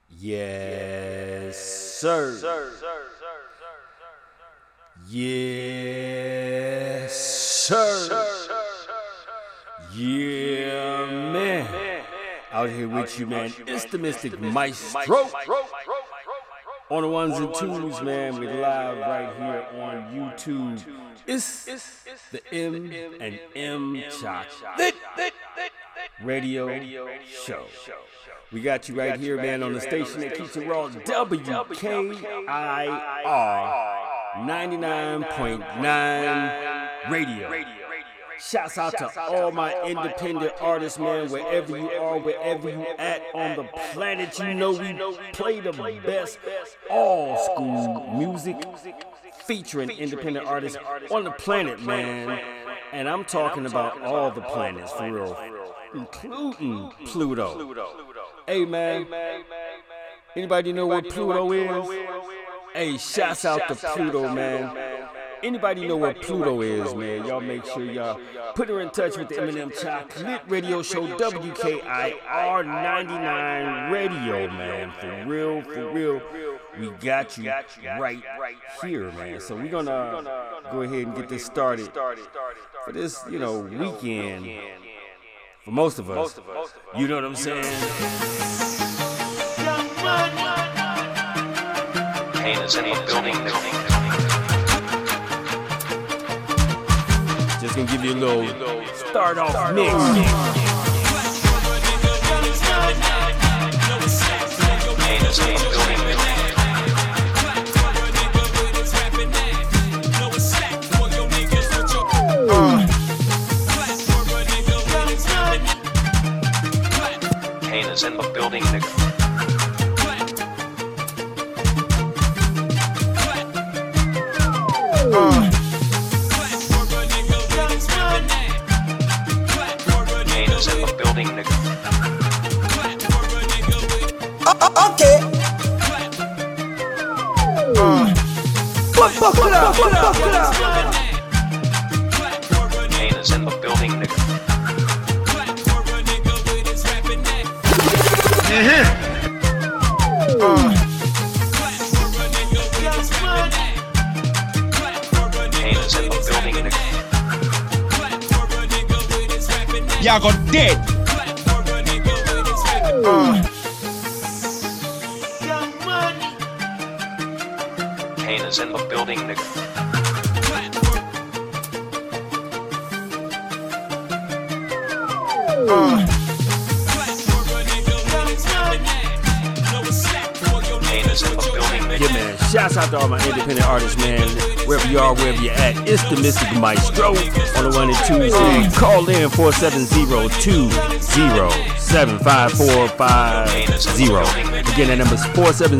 Yes, sir. Yes, sir. Yeah, man. Out here with you, man. It's the Mystic Maestro. On the ones and twos, man. We're live right here on YouTube. It's the M and M Chocolate Radio Show. We got you right here, man, on the station that keeps it raw. WKIR 99.9 Radio. Shouts out to all my independent artists, man, wherever you are, wherever you at on the planet. You know we play the best all-school music featuring independent artists on the planet, man. And I'm talking about all the planets, for real, including Pluto. Hey, man, anybody know what Pluto is? Hey, shouts out to Pluto, man. Anybody know what Pluto is, man? Y'all make sure y'all put her in touch with the M&M Chocolate Radio Show, WKIR 99 Radio, man. For real, we got you right here, man. So we're gonna go ahead and get this started for this, weekend. For most of us, you know what I'm saying? Pain is in the building. Just gonna give you a little start off mix. Pain is in the building. Pain is in the building, nigga. Pain is in the building, nigga. Okay. Pain is in the building, nigga. Pain is in the building, nigga. Y'all got dead. Pain is in the building, nigga. Pain is in the building, nigga. Yeah, man. Shouts out to all my independent artists, man. Wherever you are, wherever you're at. It's the Mystic Maestro on the 1 and 2. Call in 470-207-5450. Again, that number is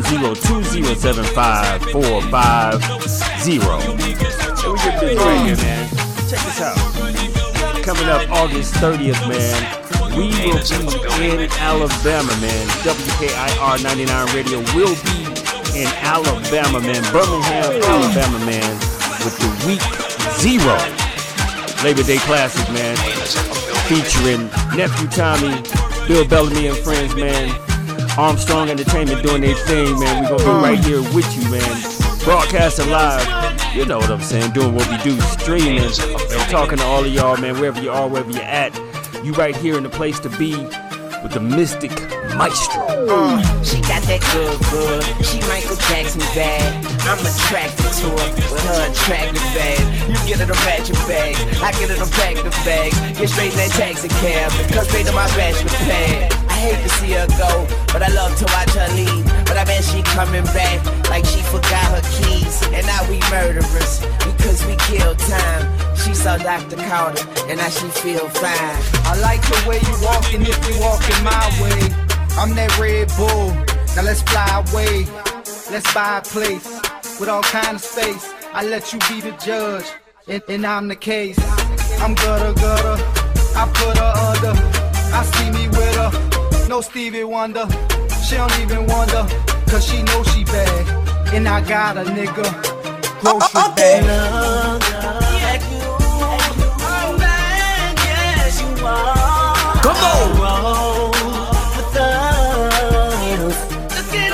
470-207-5450. And we get busy right here, man. Check this out. Coming up August 30th, man. We will be in Alabama, man. WKIR 99 Radio will be in Alabama, man. Birmingham, Alabama, man. With the Week 0 Labor Day Classic, man. Featuring Nephew Tommy, Bill Bellamy and friends, man. Armstrong Entertainment doing their thing, man. We're going to be right here with you, man. Broadcasting live. You know what I'm saying. Doing what we do. Streaming and talking to all of y'all, man. Wherever you are, wherever you're at. You right here in the place to be with the Mystic Maestro. She got that good. She Michael Jackson bad. I'm attracted to her with her attractive bag. You get her a ratchet bag, I get her a bag to bag. Get straight in that taxi cab, come straight to my bachelor pad. I hate to see her go, but I love to watch her leave. But I bet she coming back like she forgot her keys. And now we murderers because we kill time. She saw Dr. Carter and now she feel fine. I like the way you walking if you walking my way. I'm that Red Bull, now let's fly away. Let's buy a place with all kind of space. I let you be the judge, and I'm the case. I'm gutter, I put her under. I see me with her, no Stevie Wonder. She don't even wonder, cause she know she bad. And I got a nigga, grocery bag. Come on!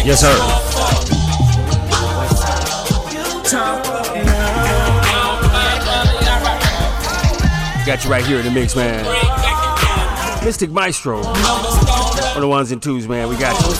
Yes, sir. Got you right here in the mix, man. Mystic Maestro. On the ones and twos, man. We got you.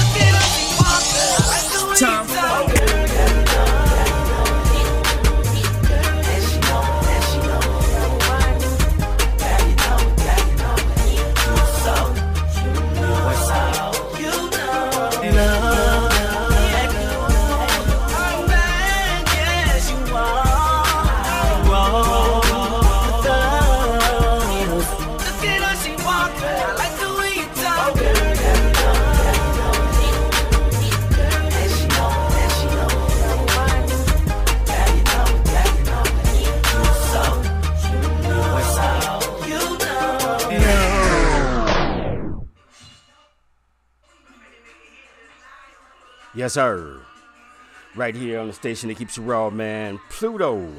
Yes, sir. Right here on the station that keeps you raw, man. Pluto.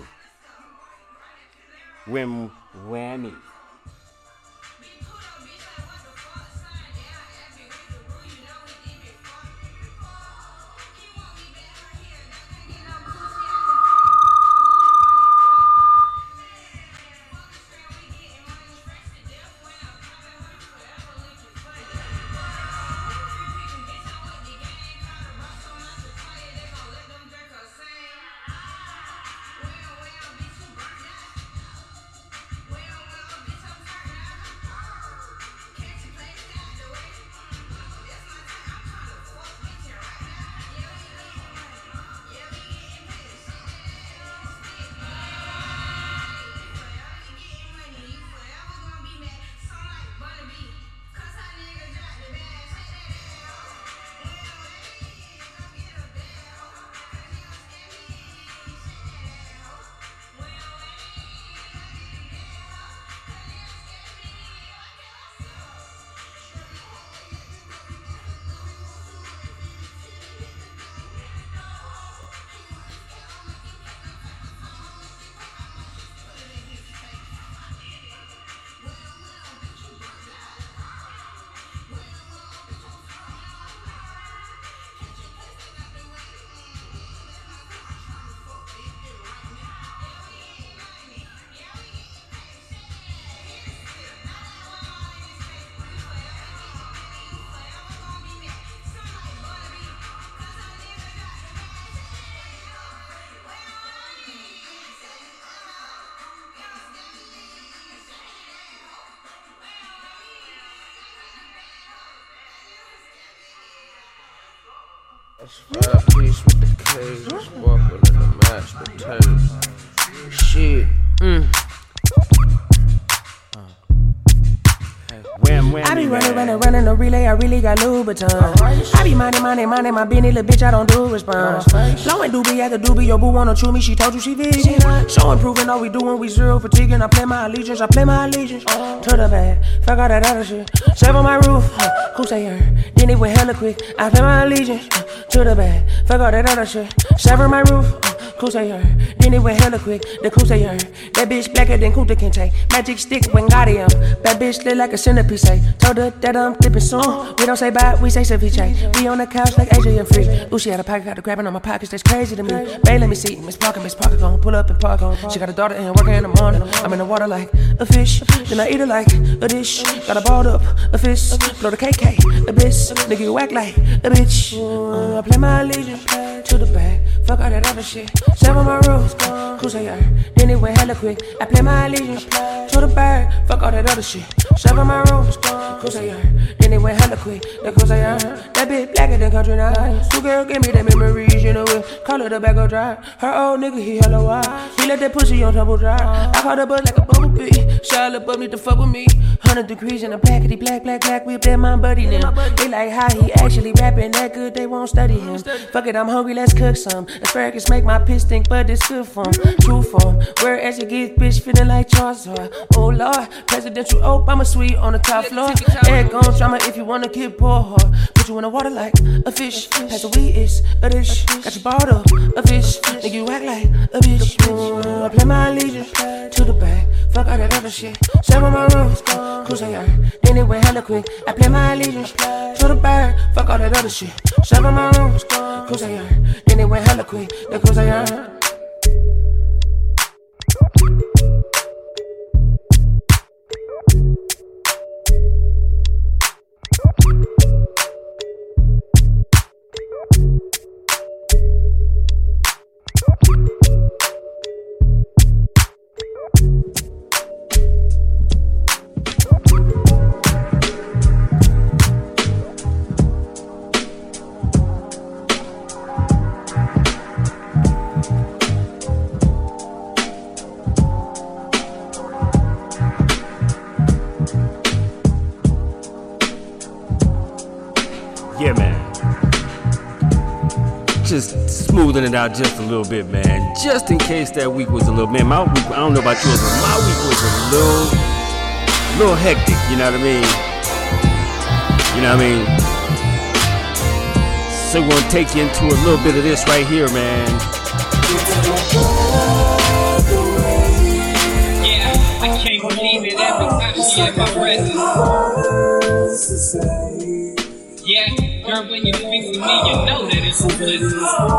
Whammy. Five piece with the cage, walking in the mashed potatoes. Shit. I be running a relay, I really got Louboutin. I be minding my business, little bitch, I don't do response. Blowing doobie at the doobie, your boo wanna chew me, she told you she vegan. So improving, all we doing, we zero fatiguing. I play my allegiance to the bag. Fuck all that other shit. Serve on my roof, who say her? Then it went hella quick. I play my allegiance to the bag. Fuck all that other shit. Serve on my roof, who say her? Then it went hella quick. The cool say her. That bitch blacker than Kunta Kinte. Magic stick Wingardium. That bitch look like a centipede. Say. Told her that I'm dipping soon. We don't say bye, we say ceviche. We on the couch like AJ and Free. Ooh, she had a pocket, got the grabbing on my pockets. That's crazy to me. Babe, let me see. Miss Parker gon' pull up and park. She got a daughter and working in the morning. I'm in the water like a fish. Then I eat her like a dish. Got a balled up, a fist. Blow the KK, a bitch. Nigga, you act like a bitch. I play my allegiance to the back. Fuck all that other shit. Serve on my rules, cruise a yard. Then it went hella quick. I play my allegiance to the bag. Fuck all that other shit. Serve on my rules, cruise a yard. Then it went hella quick. The cruise a yard. That bitch blacker than country now. Two girl give me the memories, you know it. Call her the back of dry. Her old nigga, he hella wild. He let that pussy on tumble dry. I caught the buzz like a bumblebee. Charlotte above need to fuck with me. 100 degrees in the black, black. We up there, my buddy them. They like how he actually rapping that good. They won't study him. Fuck it, I'm hungry, let's cook some. Asparagus make my piss stink, but it's good form. True form. Whereas you get bitch feeling like Charizard. Oh Lord, presidential Obama suite on the top floor. Egg on drama if you wanna get poor hard. Put you in the water like a fish. Pass the weed is a dish. Got you balled up, a fish. Nigga, you act like a bitch. I play my allegiance to the back. Fuck all that other shit. Serve on my rules, cruise a yard. Then it went hella quick. I play my allegiance to the back. Fuck all that other shit. Step in my room, cruise I earn. Then it went hella quick, the cruise I earn. Yeah, man. Just smoothing it out just a little bit, man. Just in case that week was a little, man, my week, I don't know about yours, but my week was a little hectic, you know what I mean? You know what I mean? So we're gonna take you into a little bit of this right here, man. Yeah, I can't believe it every time she in my presence. Yeah, girl, when you speak to me, you know that it's a blizzard.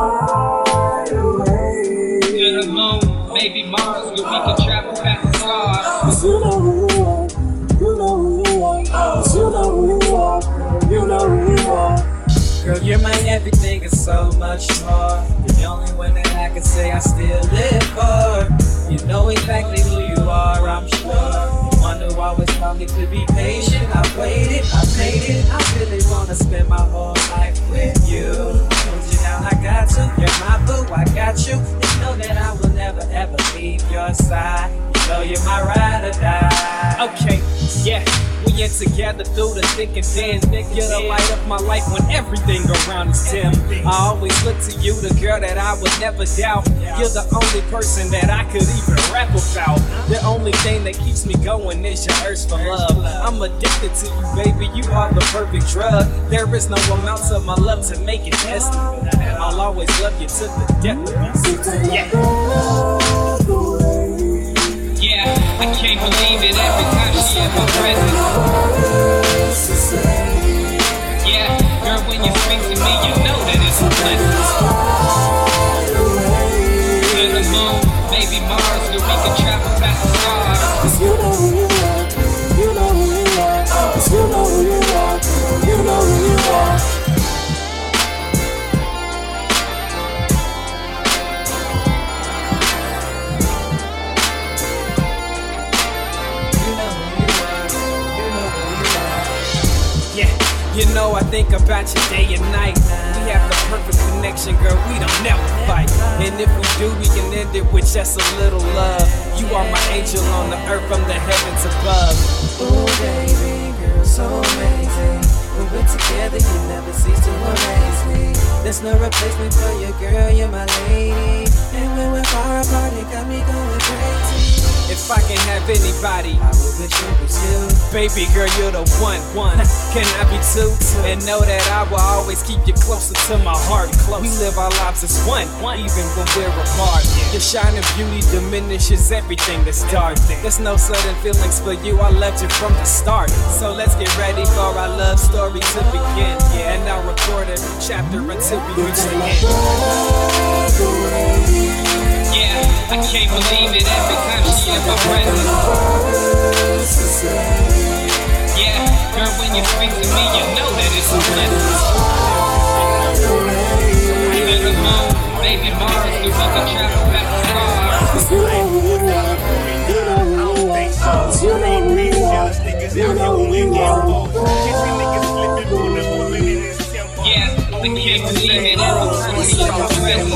To the moon, maybe Mars, where we can travel past the stars. You know who you are, you know who you are, you know who you are, you know who you are. Girl, you're my everything and so much more. You're the only one that I can say I still live for. You know exactly who you are, I'm sure. You wonder always tell me to be patient. I've waited, I've made it. I really wanna spend my whole life with you. Told you now I got you, you're my boo, I got you. You know that I will never ever leave your side. You know you're my ride or die. Okay, yeah. We ain't together through the thick and thin. You're the light of my life when everything around is dim. I always look to you, the girl that I would never doubt. You're the only person that I could even rap about. The only thing that keeps me going is your urge for love. I'm addicted to you, baby, you are the perfect drug. There is no amount of my love to make it estimate. I'll always love you to the death of me. Yeah. Yeah, I can't believe it every time she in my presence. Yeah, girl, when you speak to me, you know that it's a blessing. To the moon, maybe Mars, where we can travel past the stars. You know who you are, you know who you are, you know who you are, you know who you are. You know I think about you day and night. We have the perfect connection, girl, we don't never fight. And if we do, we can end it with just a little love. You are my angel on the earth from the heavens above. Ooh, baby, girl, so amazing. When we're together, you never cease to amaze me. There's no replacement for you, girl, you're my lady. And when we're far apart, it got me going crazy. If I can have anybody, I will wish you was you. Baby girl, you're the one. Can I be two? And know that I will always keep you closer to my heart. We live our lives as one, even when we're apart. Your shining beauty diminishes everything that's dark. There's no sudden feelings for you, I loved you from the start. So let's get ready for our love story to begin. And I'll record every chapter until we reach the end. Yeah, I can't believe it every time she in my presence. Yeah, girl, when you speak to me, you know that it's a blessing. To the moon, maybe Mars, where we can travel past the stars. You know who you are, you know who you are, you know who you are, you know who you are. Yeah, I can't believe it every time she in my presence.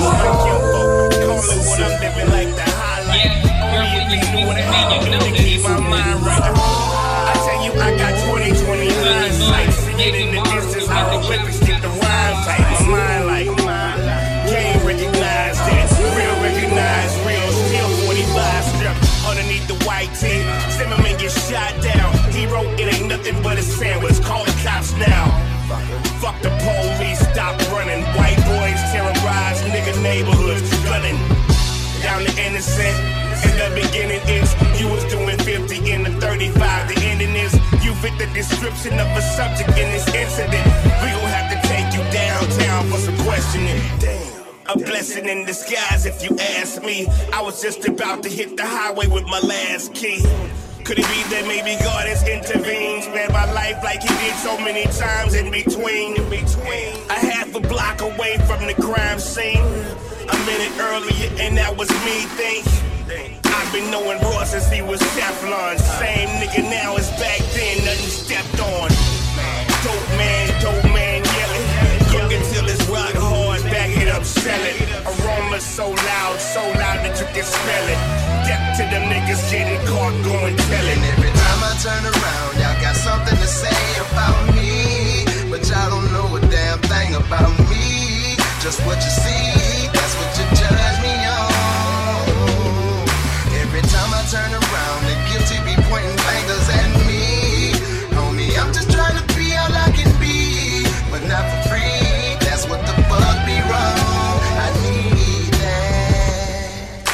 Yeah, girl, when you speak to me, you know that it's a blessing. I tell you, I got 20/20 hindsight. Get in the distance, how the records get the rhyme tight. My mind like mine. Can't recognize that. Real recognize real. Still 45 strip underneath the white tee. Zimmerman get shot down. He wrote, it ain't nothing but a sandwich. Call the cops now. Fuck the police, stop running. White boys terrorize nigga neighborhoods, gunning down the innocent. In the beginning is you was doing 50 in the 35. The ending is you fit the description of a subject in this incident. We gon' have to take you downtown for some questioning. Damn. A blessing in disguise if you ask me. I was just about to hit the highway with my last key. Could it be that maybe God has intervened? Spared my life like he did so many times in between. A half a block away from the crime scene. A minute earlier and that was me, think. I've been knowing Raw since he was Teflon. Same nigga now as back then, nothing stepped on. Dope man yelling. Cook it till it's rock hard, back it up, sell it. Aroma so loud that you can smell it. Death to them niggas getting caught going telling. Every time I turn around, y'all got something to say about me. But y'all don't know a damn thing about me. Just what you see, that's what you judge me on. Every time I turn around, the guilty be pointing fingers at me. Homie, I'm just trying to be all I can be, but not for free. That's what the fuck be wrong. I need that.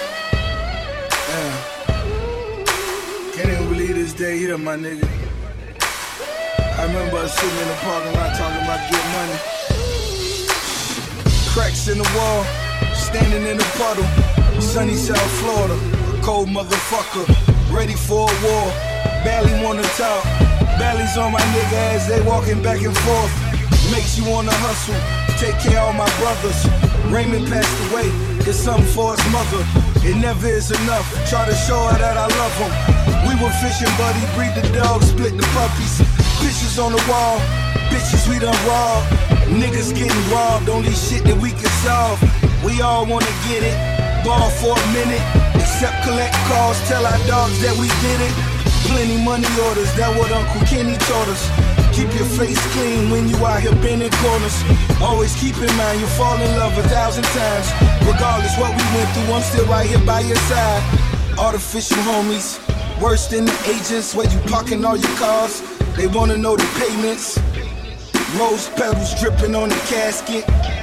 Can't even believe this day here, my nigga. I remember us sitting in the parking lot talking about getting money. Cracks in the wall, standing in a puddle. Sunny South Florida, cold motherfucker, ready for a war. Barely wanna talk, Bally's on my nigga as they walking back and forth. Makes you wanna hustle, take care of my brothers. Raymond passed away, it's something for his mother. It never is enough, try to show her that I love him. We were fishing, buddy, breed the dogs, split the puppies. Bitches on the wall, bitches we done robbed. Niggas getting robbed on this shit that we can solve. We all wanna get it, ball for a minute. Except collect calls, tell our dogs that we did it. Plenty money orders, that what Uncle Kenny taught us. Keep your face clean when you out here bending corners. Always keep in mind you fall in love 1,000 times. Regardless what we went through, I'm still right here by your side. Artificial homies, worse than the agents where you parking all your cars. They wanna know the payments. Rose petals dripping on the casket.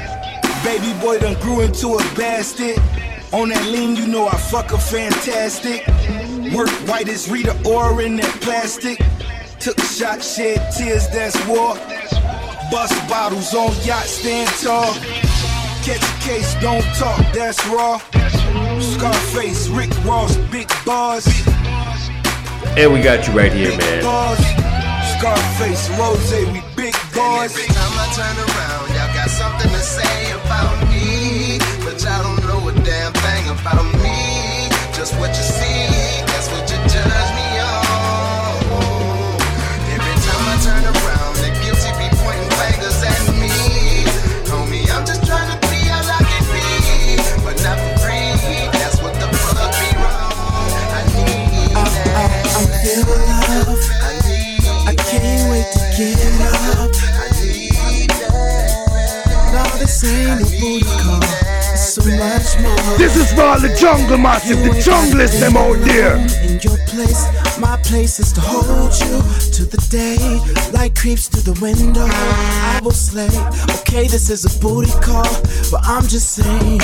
Baby boy done grew into a bastard. On that lean, you know I fuck her fantastic. Work white as Rita Ora in that plastic. Took a shot, shed tears, that's war. Bust bottles on yacht, stand tall. Catch a case, don't talk, that's raw. Scarface, Rick Ross, big bars. And we got you right here, man. Scarface, Rose, we big boys. Every time I turn around, y'all got something to say about me. But y'all don't know a damn thing about me. Just what you see, that's what you judge me on. Every time I turn around, the guilty be pointing fingers at me. Homie, I'm just trying to be all I can be, but not for free. That's what the fuck be wrong. I need that. I feel love. I can't wait to get up. I need that. Now this ain't a booty call. It's so much more. This is for all the jungle massive, the junglist them out there. In your place, my place is to hold you to the day. Light creeps through the window. I will slay. Okay, this is a booty call, but I'm just saying.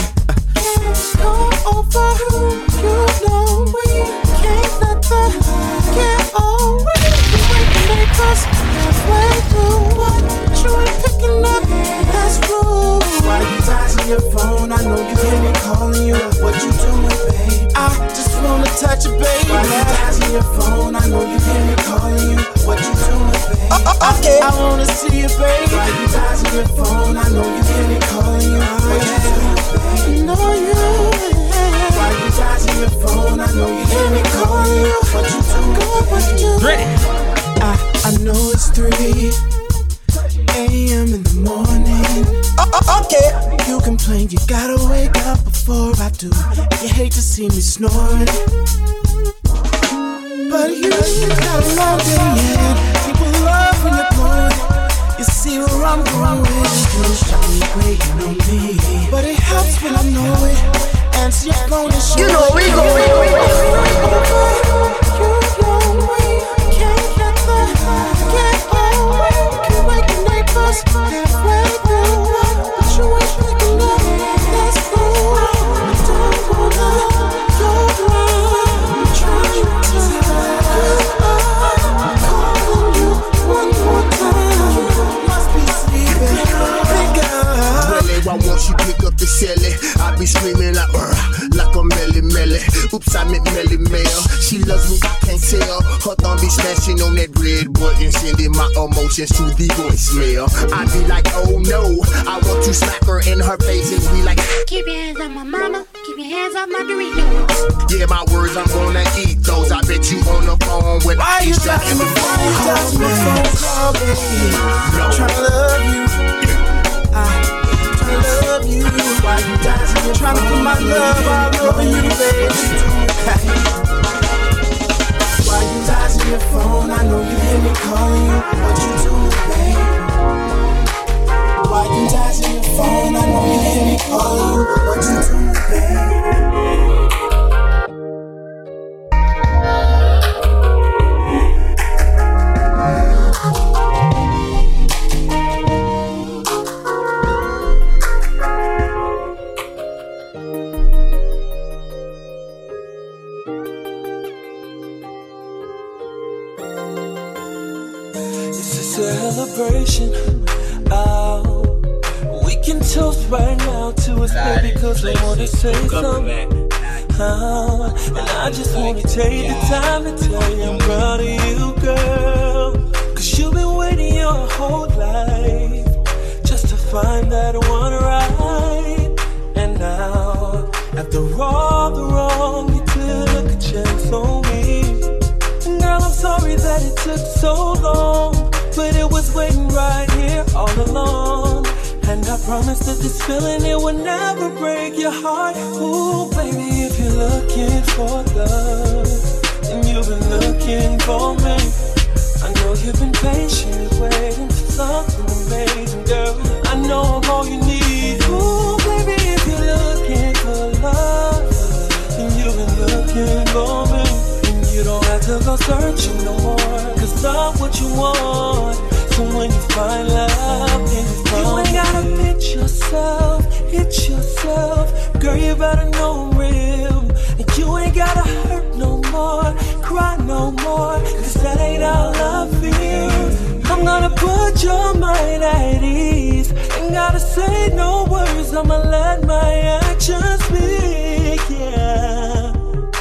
Come over, you know we can't let that get over. Make us halfway through what you ain't picking up. That's rude. Why you touching your phone? I know you hear me calling you. What you doing, babe? I just wanna touch it, baby. Why you touching your phone? I know you hear me calling you. What you doing, babe? Okay. I wanna see you, baby. Why you touching your phone? I know you hear me calling you. What you doing, babe? Know you. Why you touching your phone? I know you hear me calling you. What you doing, babe? I know it's 3 a.m. in the morning. Okay. You complain you gotta wake up before I do. You hate to see me snoring, but you got a long day in. People love when you're blowing. You see where I'm going. You shot me waiting on me, but it helps when I know it. Answer your phone and show. You know we go. me smashing on that red button, sending my emotions to the voicemail. I'd be like, oh no, I want to smack her in her face and be like, keep your hands off my mama, keep your hands off my Doritos. yeah, my words, I'm gonna eat those. I bet you on the phone with why you touching my phone? Touching my phone call, baby. I'm trying to love you. I'm trying to love you. Why you dancing? You're trying to put my love all over you, baby. Why you touching your phone? I know you hear me calling you. What you doing, babe? Why you touching your phone? I know you hear me calling you. What you doing, babe? Celebration. Oh, we can toast right now to us, baby, cause I wanna say something. Oh, and I just wanna take the time to tell you I'm proud of you, girl. Cause you've been waiting your whole life just to find that one right. And now, after all the wrong, you took a chance on me. Girl, I'm sorry that it took so long, but it was waiting right here all along. And I promise that this feeling, it will never break your heart. Ooh, baby, if you're looking for love, and you've been looking for me, I know you've been patiently waiting for something amazing, girl. I know I'm all you need. Ooh, baby, if you're looking for love, and you've been looking for me, you don't have to go searching no more, cause love what you want. So when you find love, then you find you ain't gotta hit yourself. Girl, you better know I'm real. And you ain't gotta hurt no more, cry no more, cause that ain't how love feels. I'm gonna put your mind at ease. Ain't gotta say no words, I'ma let my actions speak, yeah.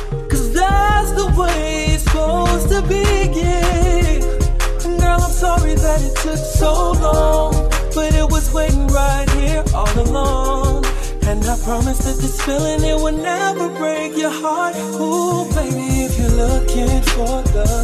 That's the way it's supposed to be, yeah. Girl, I'm sorry that it took so long, but it was waiting right here all along. And I promise that this feeling, it will never break your heart. Ooh, baby, if you're looking for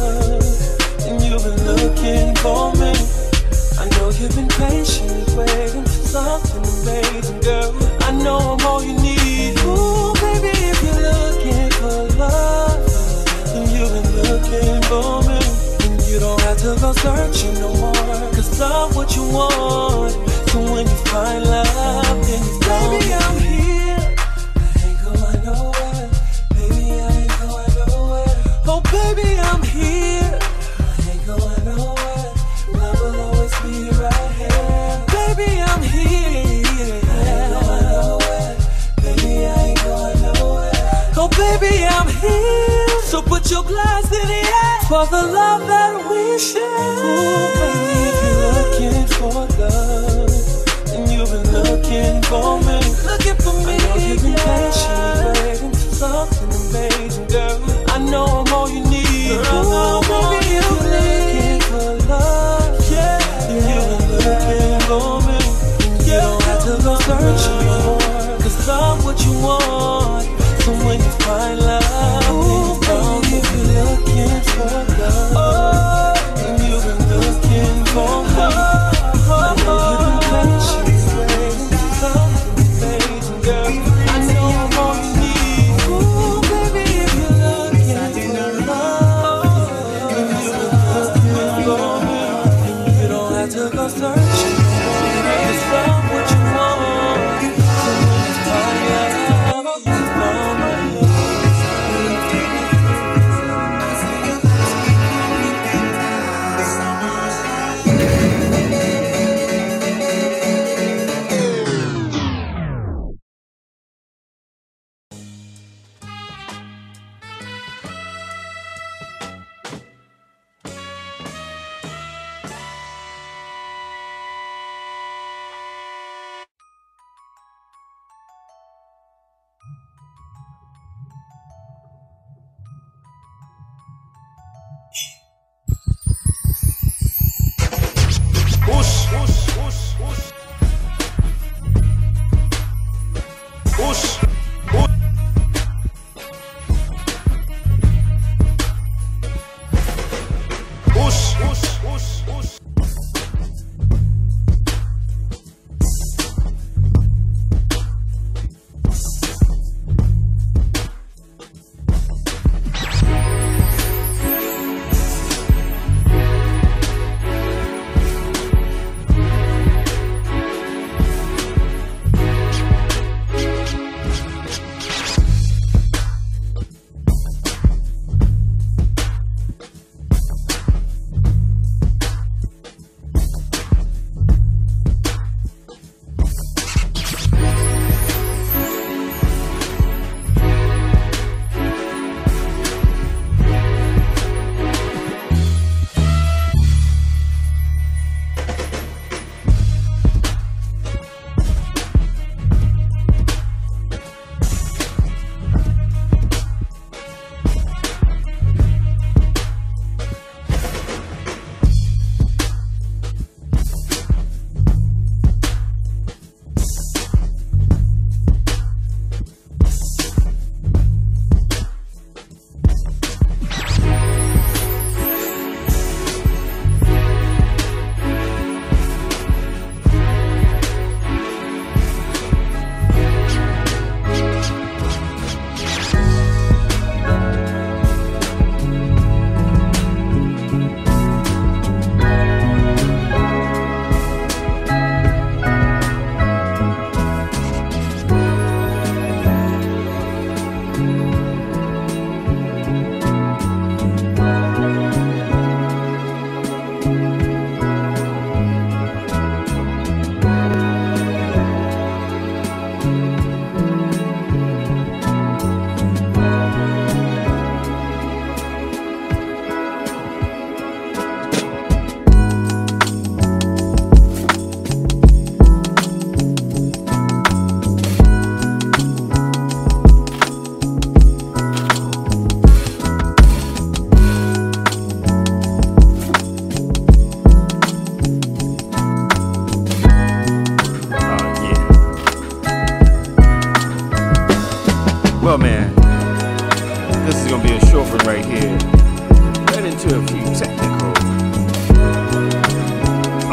love, and you've been looking for me, I know you've been patiently waiting for something amazing, girl. I know I'm all you need. Ooh, baby, if you're looking for love, and you've been looking for me, and you don't have to go searching no more, cause love what you want. So when you find love, then you find baby, I'm here. I ain't going nowhere. Baby, I ain't going nowhere. Oh, baby, I'm here. I ain't going nowhere. Love will always be right here. Baby, I'm here. I ain't going nowhere. Baby, I ain't going nowhere. Oh, baby, I'm here. So put your glass in the air for the love that we share. Ooh, baby, if you're looking for love, and you've been looking for me, I know you've been patiently waiting for something amazing, girl. I know I'm all you need. Ooh, baby, if you're looking for love, yeah, and you've been looking for me, and you don't have to go searching no more, cause love what you want. So when you find love, ooh, baby, if you're looking for love, and you've been looking for me, I know you've been patiently waiting for something amazing, girl. I know I'm all you need. Ooh, baby, if you're looking for love, and you've been looking for me, and you don't have to go searching no more, it's love what you want. So when you find love, you find my love.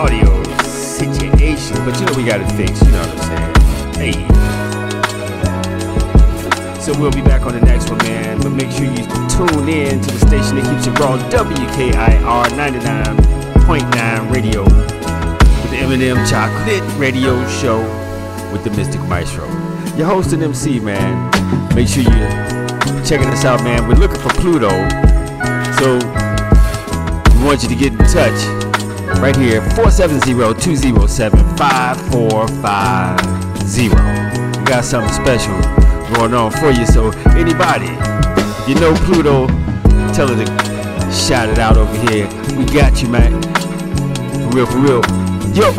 audio situation, but you know we got it fixed, you know what I'm saying? Hey. So we'll be back on the next one, man, but make sure you tune in to the station that keeps it raw, WKIR 99.9 Radio, with the Eminem Chocolate Radio Show with the Mystic Maestro. Your host and MC, man. Make sure you're checking us out, man. We're looking for Pluto, so we want you to get in touch right here, 470-207-5450. We got something special going on for you, so anybody, if you know Pluto, tell her to shout it out over here. We got you, man. For real, for real. Yo!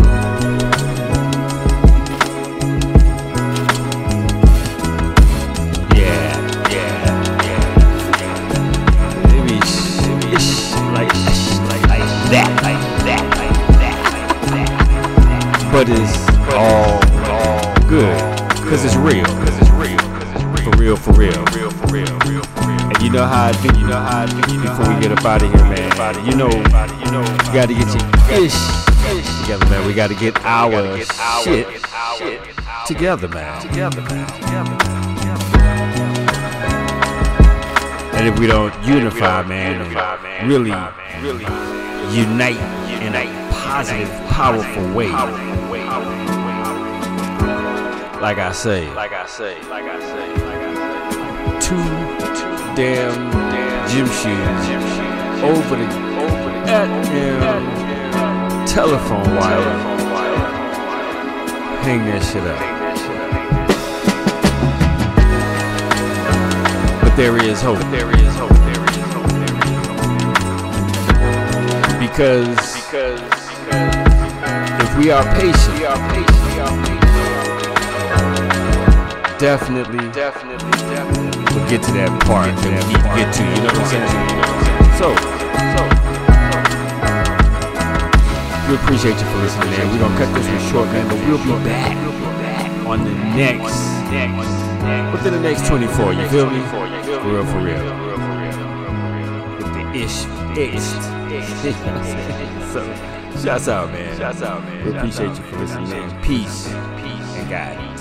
But it's all good, cause it's real, for real. And you know how I do, before we get up out of here, man. You know, you gotta get your ish together, man. We gotta get our shit together, man. And if we don't unify, man, and really unite in a positive, powerful way, like I say, two damn gym shoes over the goddamn telephone wire. Hang that shit up. But there is hope. Because if we are patient, definitely we'll get to that part that we need to get to, you know what I'm saying? So we appreciate you for listening, man. We're gonna cut this one short, man, but we'll be back on the within the next 24, you feel me? For real. With the ish. So, shouts out, man. We appreciate you for listening, man. Peace and God.